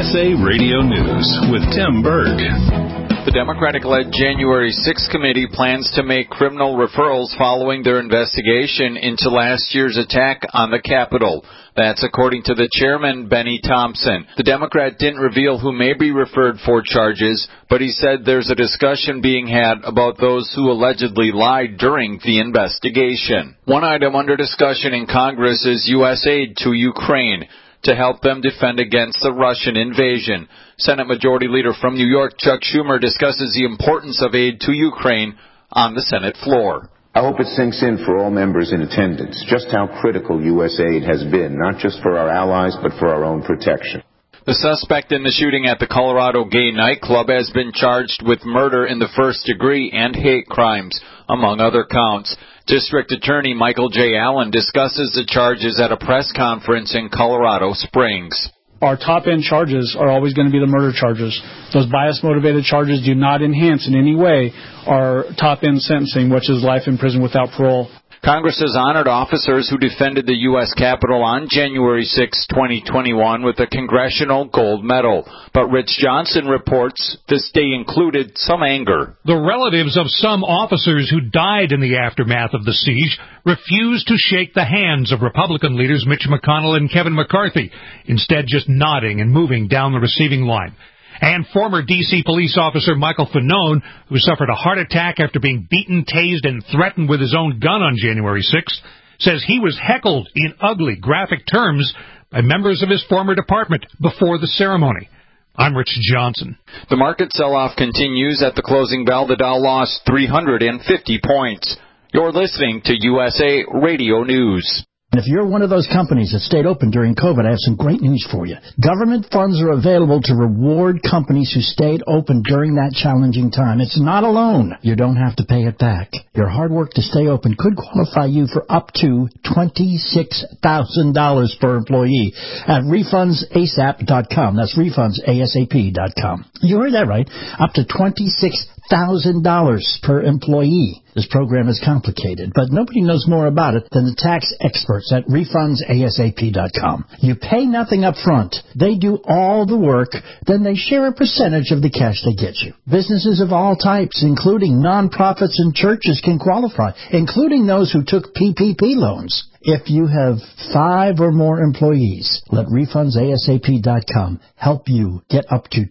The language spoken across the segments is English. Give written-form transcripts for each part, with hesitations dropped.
USA Radio News with Tim Berg. The Democratic-led January 6th committee plans to make criminal referrals following their investigation into last year's attack on the Capitol. That's according to the chairman, Benny Thompson. The Democrat didn't reveal who may be referred for charges, but he said there's a discussion being had about those who allegedly lied during the investigation. One item under discussion in Congress is U.S. aid to Ukraine to help them defend against the Russian invasion. Senate Majority Leader from New York, Chuck Schumer, discusses the importance of aid to Ukraine on the Senate floor. I hope it sinks in for all members in attendance just how critical U.S. aid has been, not just for our allies, but for our own protection. The suspect in the shooting at the Colorado gay nightclub has been charged with murder in the first degree and hate crimes, among other counts. District Attorney Michael J. Allen discusses the charges at a press conference in Colorado Springs. Our top-end charges are always going to be the murder charges. Those bias-motivated charges do not enhance in any way our top-end sentencing, which is life in prison without parole. Congress has honored officers who defended the U.S. Capitol on January 6, 2021 with a Congressional Gold Medal. But Rich Johnson reports this day included some anger. The relatives of some officers who died in the aftermath of the siege refused to shake the hands of Republican leaders Mitch McConnell and Kevin McCarthy, instead just nodding and moving down the receiving line. And former D.C. police officer Michael Fanone, who suffered a heart attack after being beaten, tased, and threatened with his own gun on January 6th, says he was heckled in ugly, graphic terms by members of his former department before the ceremony. I'm Rich Johnson. The market sell-off continues. At the closing bell, the Dow lost 350 points. You're listening to USA Radio News. And if you're one of those companies that stayed open during COVID, I have some great news for you. Government funds are available to reward companies who stayed open during that challenging time. It's not a loan. You don't have to pay it back. Your hard work to stay open could qualify you for up to $26,000 per employee at refundsasap.com. That's refundsasap.com. You heard that right. Up to $26,000 per employee. This program is complicated, but nobody knows more about it than the tax experts at refundsasap.com. You pay nothing up front. They do all the work, then they share a percentage of the cash they get you. Businesses of all types, including nonprofits and churches, can qualify, including those who took PPP loans. If you have 5 or more employees, let refundsasap.com help you get up to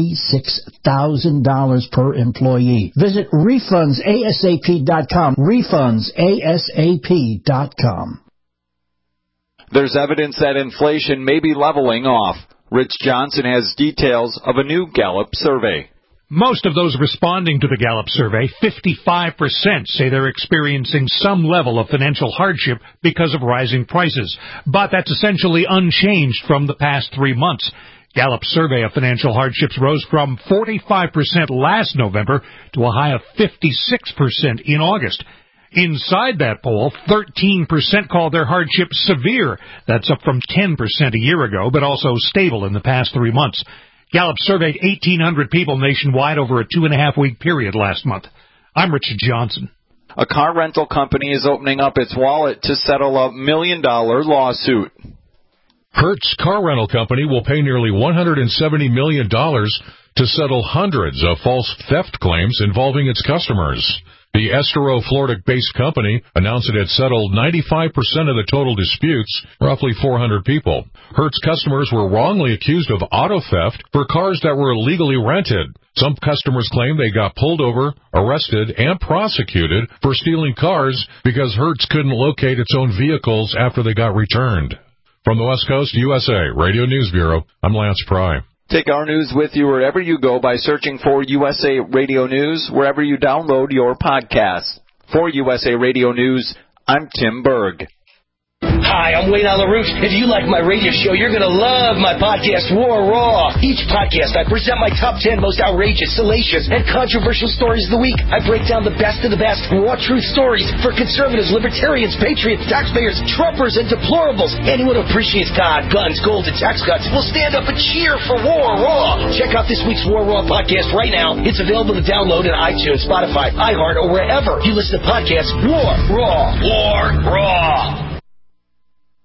$26,000 per employee. Visit refundsasap.com, refundsasap.com. There's evidence that inflation may be leveling off. Rich Johnson has details of a new Gallup survey. Most of those responding to the Gallup survey, 55%, say they're experiencing some level of financial hardship because of rising prices. But that's essentially unchanged from the past 3 months. Gallup's survey of financial hardships rose from 45% last November to a high of 56% in August. Inside that poll, 13% called their hardship severe. That's up from 10% a year ago, but also stable in the past 3 months. Gallup surveyed 1,800 people nationwide over a 2.5-week period last month. I'm Richard Johnson. A car rental company is opening up its wallet to settle a $1 million lawsuit. Hertz Car Rental Company will pay nearly $170 million to settle hundreds of false theft claims involving its customers. The Estero, Florida-based company announced it had settled 95% of the total disputes, roughly 400 people. Hertz customers were wrongly accused of auto theft for cars that were illegally rented. Some customers claim they got pulled over, arrested, and prosecuted for stealing cars because Hertz couldn't locate its own vehicles after they got returned. From the West Coast, USA Radio News Bureau, I'm Lance Pry. Take our news with you wherever you go by searching for USA Radio News, wherever you download your podcasts. For USA Radio News, I'm Tim Berg. Hi, I'm Wayne on the Roof. If you like my radio show, you're going to love my podcast, War Raw. Each podcast, I present my top 10 most outrageous, salacious, and controversial stories of the week. I break down the best of the best raw truth stories for conservatives, libertarians, patriots, taxpayers, Trumpers, and deplorables. Anyone who appreciates God, guns, gold, and tax cuts will stand up and cheer for War Raw. Check out this week's War Raw podcast right now. It's available to download on iTunes, Spotify, iHeart, or wherever you listen to podcasts. War Raw. War Raw.